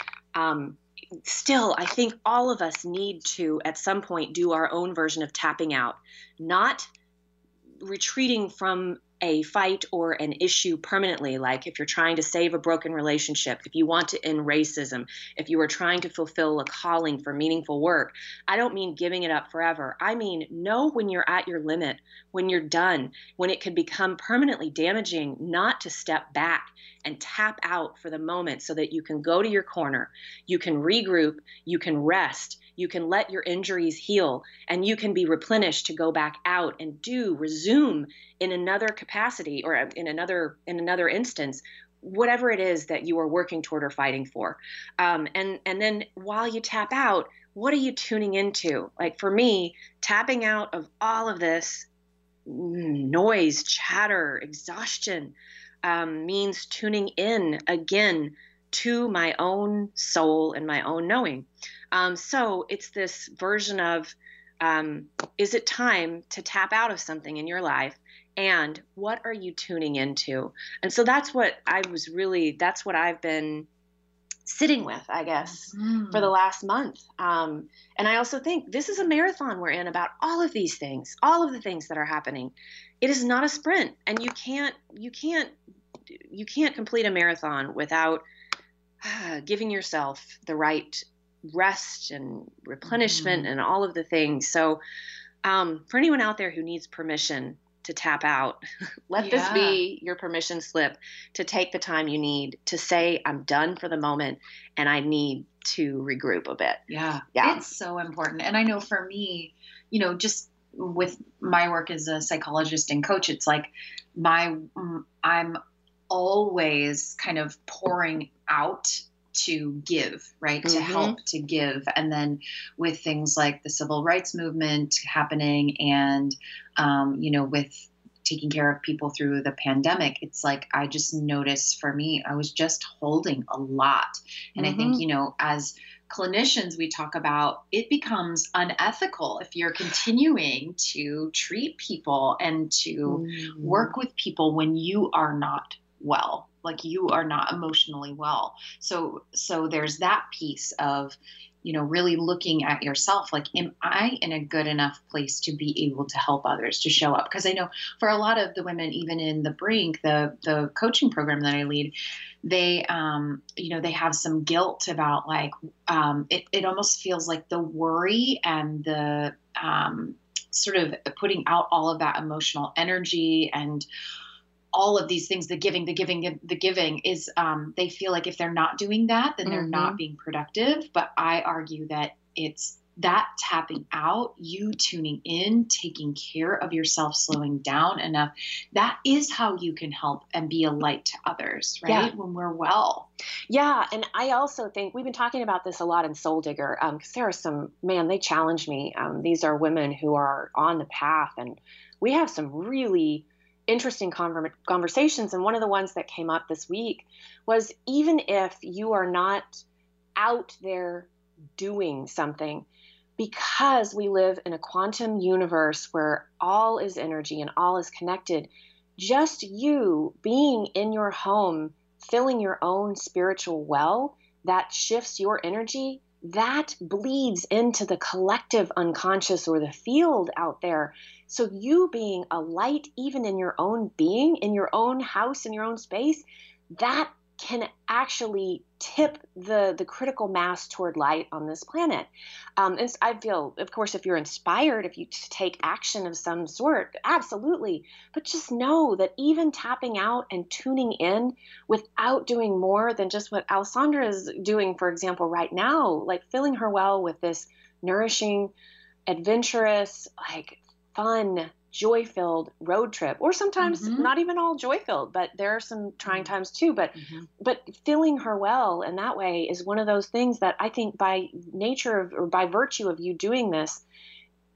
[SPEAKER 2] Still, I think all of us need to, at some point, do our own version of tapping out, not retreating from a fight or an issue permanently. Like if you're trying to save a broken relationship, if you want to end racism, if you are trying to fulfill a calling for meaningful work, I don't mean giving it up forever. I mean, know when you're at your limit, when you're done, when it could become permanently damaging, not to step back and tap out for the moment so that you can go to your corner, you can regroup, you can rest, you can let your injuries heal, and you can be replenished to go back out and resume in another capacity or in another instance, whatever it is that you are working toward or fighting for. And then while you tap out, what are you tuning into? Like for me, tapping out of all of this noise, chatter, exhaustion, means tuning in again to my own soul and my own knowing. So it's this version of, is it time to tap out of something in your life? And what are you tuning into? And so that's what I've been sitting with, I guess, for the last month. And I also think this is a marathon we're in about all of these things, all of the things that are happening. It is not a sprint, and you can't complete a marathon without giving yourself the right rest and replenishment and all of the things. So for anyone out there who needs permission to tap out, let this be your permission slip to take the time you need to say, I'm done for the moment and I need to regroup a bit.
[SPEAKER 3] Yeah. It's so important. And I know for me, just with my work as a psychologist and coach, it's like I'm always kind of pouring out to give, right? To help, to give. And then with things like the civil rights movement happening and, with taking care of people through the pandemic, it's like, I just noticed for me, I was just holding a lot. And I think, as clinicians, we talk about it becomes unethical if you're continuing to treat people and to work with people when you are not well, like you are not emotionally well. So there's that piece of, really looking at yourself, like, am I in a good enough place to be able to help others, to show up? Because I know for a lot of the women, even in the Brink, the coaching program that I lead, they, they have some guilt about like, it almost feels like the worry and the sort of putting out all of that emotional energy and all of these things, the giving is, they feel like if they're not doing that, then they're not being productive. But I argue that it's that tapping out, you tuning in, taking care of yourself, slowing down enough. That is how you can help and be a light to others, right? When we're well.
[SPEAKER 2] Yeah. And I also think we've been talking about this a lot in Soul Digger, because there are some, they challenge me. These are women who are on the path, and we have some really interesting conversations. And one of the ones that came up this week was, even if you are not out there doing something, because we live in a quantum universe where all is energy and all is connected, just you being in your home, filling your own spiritual well, that shifts your energy, that bleeds into the collective unconscious or the field out there. So you being a light, even in your own being, in your own house, in your own space, that can actually tip the critical mass toward light on this planet. And I feel, of course, if you're inspired, if you take action of some sort, absolutely. But just know that even tapping out and tuning in without doing more than just what Alessandra is doing, for example, right now, like filling her well with this nourishing, adventurous, like fun, joy-filled road trip, or sometimes not even all joy-filled, but there are some trying times too. But filling her well in that way is one of those things that I think by nature of, or by virtue of you doing this,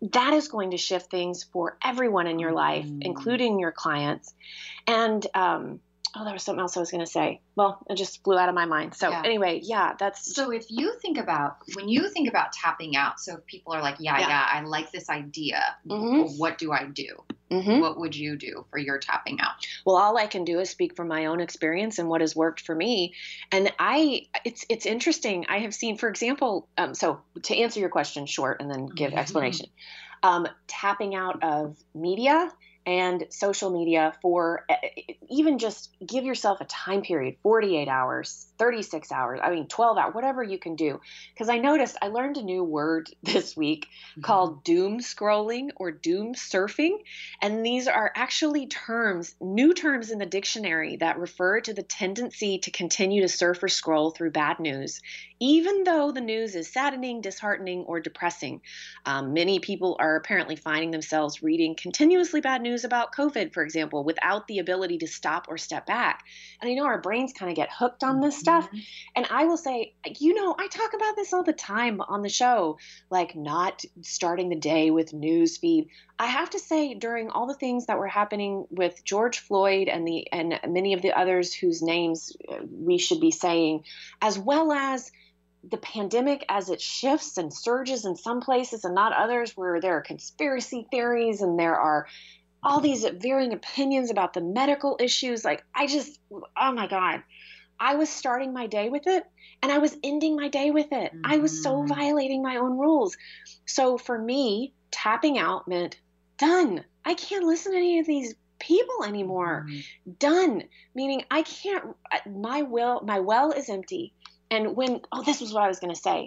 [SPEAKER 2] that is going to shift things for everyone in your life, including your clients. And, there was something else I was going to say. Well, it just flew out of my mind. So anyway, that's.
[SPEAKER 3] So if you think about, when you think about tapping out, so if people are like, I like this idea. What do I do? What would you do for your tapping out?
[SPEAKER 2] Well, all I can do is speak from my own experience and what has worked for me. And it's interesting. I have seen, for example, so to answer your question short and then give explanation, tapping out of media and social media for even just give yourself a time period, 48 hours, 36 hours, 12 hours, whatever you can do. Because I learned a new word this week called doom scrolling or doom surfing. And these are actually new terms in the dictionary that refer to the tendency to continue to surf or scroll through bad news, even though the news is saddening, disheartening, or depressing. Many people are apparently finding themselves reading continuously bad news about COVID, for example, without the ability to stop or step back. And I know our brains kind of get hooked on this stuff. And I will say, I talk about this all the time on the show, like not starting the day with news feed. I have to say, during all the things that were happening with George Floyd and many of the others whose names we should be saying, as well as the pandemic as it shifts and surges in some places and not others, where there are conspiracy theories and there are all these varying opinions about the medical issues. Like, oh my God, I was starting my day with it and I was ending my day with it. I was so violating my own rules. So for me, tapping out meant done. I can't listen to any of these people anymore. Done. Meaning I can't, my well is empty. And this was what I was going to say.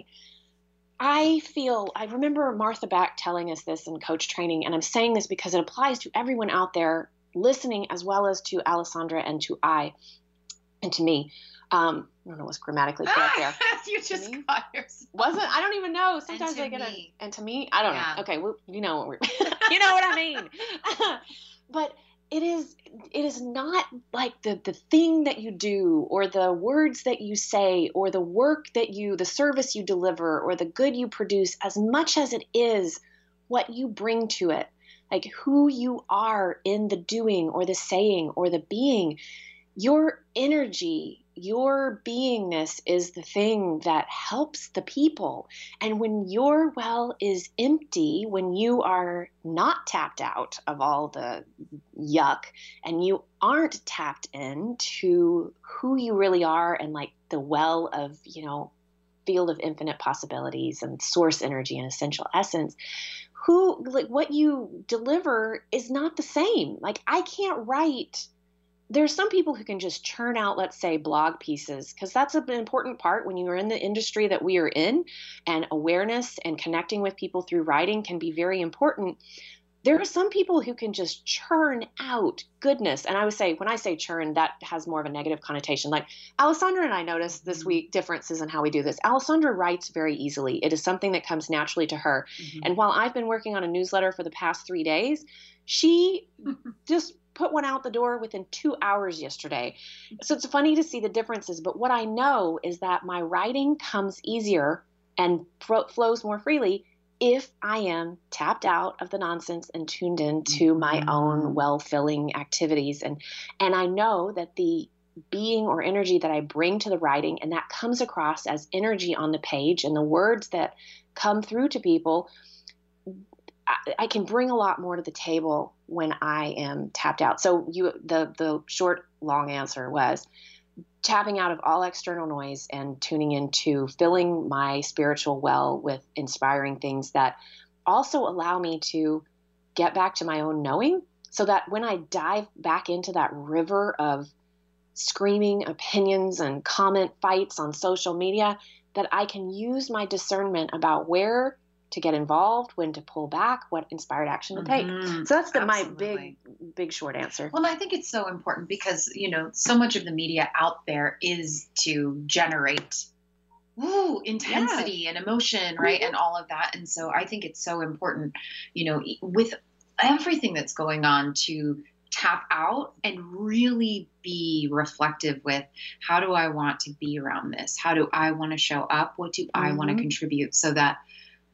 [SPEAKER 2] I remember Martha Back telling us this in coach training, and I'm saying this because it applies to everyone out there listening, as well as to Alessandra and to me. I don't know what's grammatically correct there.
[SPEAKER 3] You just got yourself.
[SPEAKER 2] Wasn't? I don't even know. Sometimes I get and to me, I don't know. Okay, well, you know what I mean. But it is not like the thing that you do or the words that you say or the work the service you deliver or the good you produce, as much as it is what you bring to it, like who you are in the doing or the saying or the being. Your energy, your beingness is the thing that helps the people. And when your well is empty, when you are not tapped out of all the yuck and you aren't tapped into who you really are and like the well of, field of infinite possibilities and source energy and essential essence, what you deliver is not the same. Like, I can't write. There's some people who can just churn out, let's say, blog pieces, because that's an important part when you are in the industry that we are in, and awareness and connecting with people through writing can be very important. There are some people who can just churn out goodness. And I would say, when I say churn, that has more of a negative connotation. Like Alessandra and I noticed this week differences in how we do this. Alessandra writes very easily. It is something that comes naturally to her. And while I've been working on a newsletter for the past 3 days, she just put one out the door within 2 hours yesterday. So it's funny to see the differences. But what I know is that my writing comes easier and flows more freely if I am tapped out of the nonsense and tuned into my own well-filling activities. And I know that the being or energy that I bring to the writing, and that comes across as energy on the page and the words that come through to people, I can bring a lot more to the table when I am tapped out. So the short, long answer was tapping out of all external noise and tuning into filling my spiritual well with inspiring things that also allow me to get back to my own knowing, so that when I dive back into that river of screaming opinions and comment fights on social media, that I can use my discernment about where to get involved, when to pull back, what inspired action to take. So that's my big short answer.
[SPEAKER 3] Well, I think it's so important because, so much of the media out there is to generate intensity and emotion, right? And all of that. And so I think it's so important, with everything that's going on, to tap out and really be reflective with, how do I want to be around this? How do I want to show up? What do I want to contribute, so that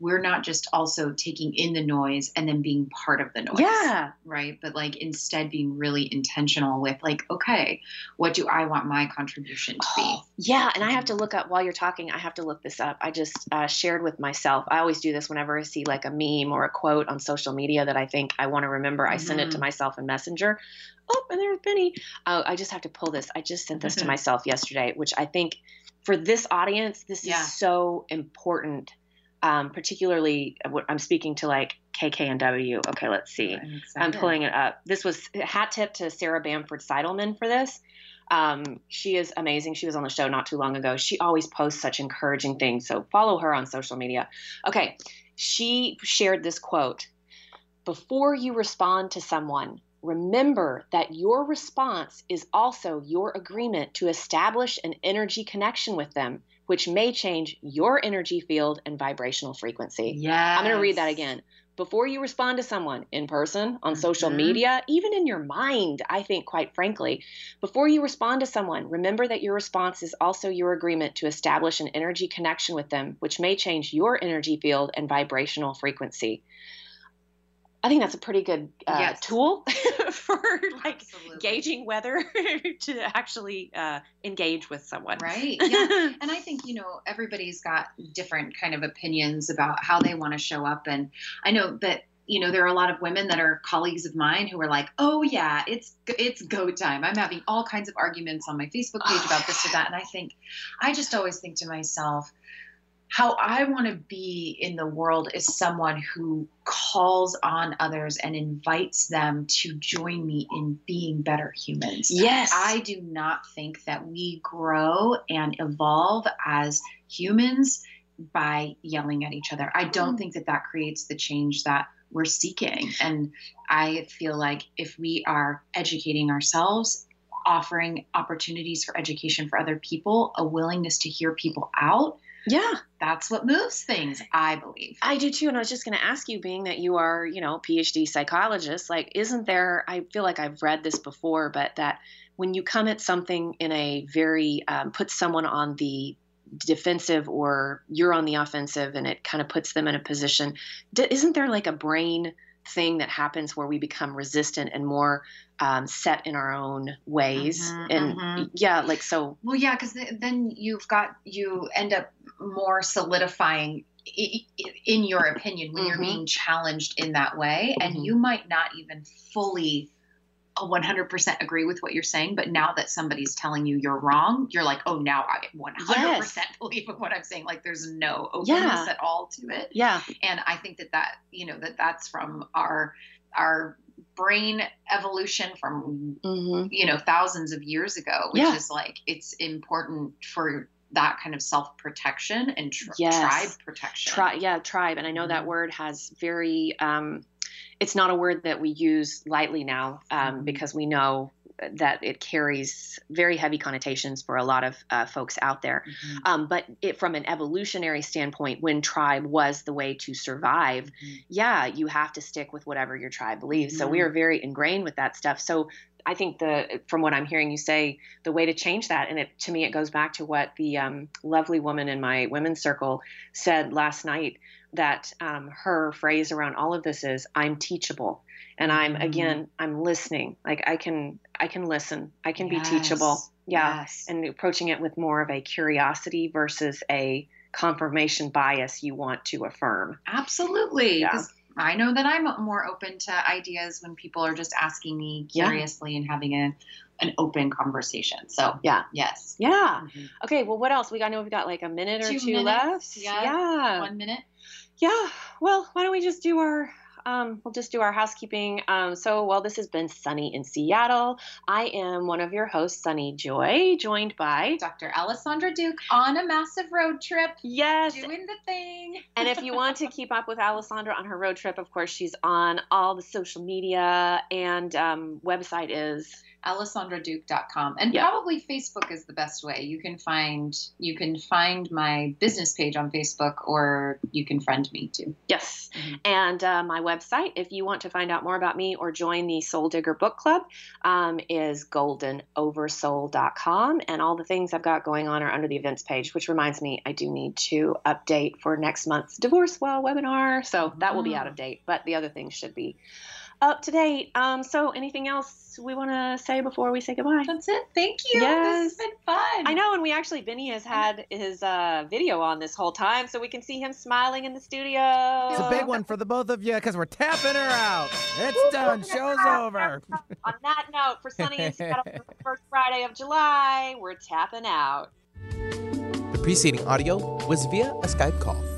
[SPEAKER 3] we're not just also taking in the noise and then being part of the noise.
[SPEAKER 2] Yeah.
[SPEAKER 3] Right. But like instead being really intentional with like, okay, what do I want my contribution to be?
[SPEAKER 2] Yeah. And I have to look up while you're talking, I have to look this up. I just shared with myself. I always do this whenever I see like a meme or a quote on social media that I think I want to remember. I send it to myself in Messenger. Oh, and there's Benny. Oh, I just have to pull this. I just sent this to myself yesterday, which I think for this audience, this is so important. Particularly what I'm speaking to like KKNW. Okay, let's see. I'm pulling it up. This was hat tip to Sarah Bamford Seidelman for this. She is amazing. She was on the show not too long ago. She always posts such encouraging things. So follow her on social media. Okay. She shared this quote: before you respond to someone, remember that your response is also your agreement to establish an energy connection with them, which may change your energy field and vibrational frequency.
[SPEAKER 3] Yeah.
[SPEAKER 2] I'm going to read that again. Before you respond to someone in person, on social media, even in your mind, I think, quite frankly, before you respond to someone, remember that your response is also your agreement to establish an energy connection with them, which may change your energy field and vibrational frequency. I think that's a pretty good tool for like gauging whether to actually engage with someone.
[SPEAKER 3] Right. Yeah. And I think, everybody's got different kind of opinions about how they want to show up. And I know that, there are a lot of women that are colleagues of mine who are like, oh yeah, it's go time. I'm having all kinds of arguments on my Facebook page about this or that. And I just always think to myself, how I want to be in the world is someone who calls on others and invites them to join me in being better humans.
[SPEAKER 2] Yes.
[SPEAKER 3] I do not think that we grow and evolve as humans by yelling at each other. I don't think that creates the change that we're seeking. And I feel like if we are educating ourselves, offering opportunities for education for other people, a willingness to hear people out, that's what moves things, I believe.
[SPEAKER 2] I do too. And I was just going to ask you, being that you are, PhD psychologist, like, isn't there, I feel like I've read this before, but that when you come at something in a very, puts someone on the defensive or you're on the offensive and it kind of puts them in a position, isn't there like a brain thing that happens where we become resistant and more set in our own ways? So.
[SPEAKER 3] Well, yeah, because then you end up more solidifying in your opinion when you're being challenged in that way. And you might not even fully 100% agree with what you're saying, but now that somebody's telling you you're wrong, you're like, oh, now I 100% believe in what I'm saying. Like there's no openness at all to it.
[SPEAKER 2] Yeah.
[SPEAKER 3] And I think that's from our brain evolution from, thousands of years ago, which is like, it's important for that kind of self-protection and tribe protection.
[SPEAKER 2] Tribe. And I know that word has very, it's not a word that we use lightly now because we know that it carries very heavy connotations for a lot of folks out there. But from an evolutionary standpoint, when tribe was the way to survive, you have to stick with whatever your tribe believes. So we are very ingrained with that stuff. So I think from what I'm hearing you say, the way to change that, and to me, it goes back to what the lovely woman in my women's circle said last night, that her phrase around all of this is, I'm teachable. And I'm listening. Like I can listen. I can be teachable. Yeah. Yes. And approaching it with more of a curiosity versus a confirmation bias you want to affirm.
[SPEAKER 3] Absolutely. Yeah. I know that I'm more open to ideas when people are just asking me curiously and having an open conversation. So yes.
[SPEAKER 2] Yeah. Okay. Well, what else? We've got like a minute or two left.
[SPEAKER 3] Yeah. 1 minute.
[SPEAKER 2] Yeah. Well, why don't we just do our housekeeping. This has been Sunny in Seattle. I am one of your hosts, Sunny Joy, joined by
[SPEAKER 3] Dr. Alessandra Duke on a massive road trip.
[SPEAKER 2] Yes.
[SPEAKER 3] Doing the thing.
[SPEAKER 2] And if you want to keep up with Alessandra on her road trip, of course, she's on all the social media, and website is
[SPEAKER 3] AlessandraDuke.com. And probably Facebook is the best way. You can find my business page on Facebook, or you can friend me too.
[SPEAKER 2] Yes. And my website, if you want to find out more about me or join the Soul Digger Book Club, is goldenoversoul.com. And all the things I've got going on are under the events page, which reminds me, I do need to update for next month's Divorce Well webinar. So that will be out of date, but the other things should be up to date. So anything else we want to say before we say goodbye?
[SPEAKER 3] That's it. Thank you.
[SPEAKER 2] Yes.
[SPEAKER 3] This has been fun.
[SPEAKER 2] I know, and Vinny has had his video on this whole time, so we can see him smiling in the studio.
[SPEAKER 1] It's a big one for the both of you because we're tapping her out. It's done. Show's over.
[SPEAKER 2] On that note, for Sunny in Seattle, for the first Friday of July, we're tapping out.
[SPEAKER 1] The preceding audio was via a Skype call.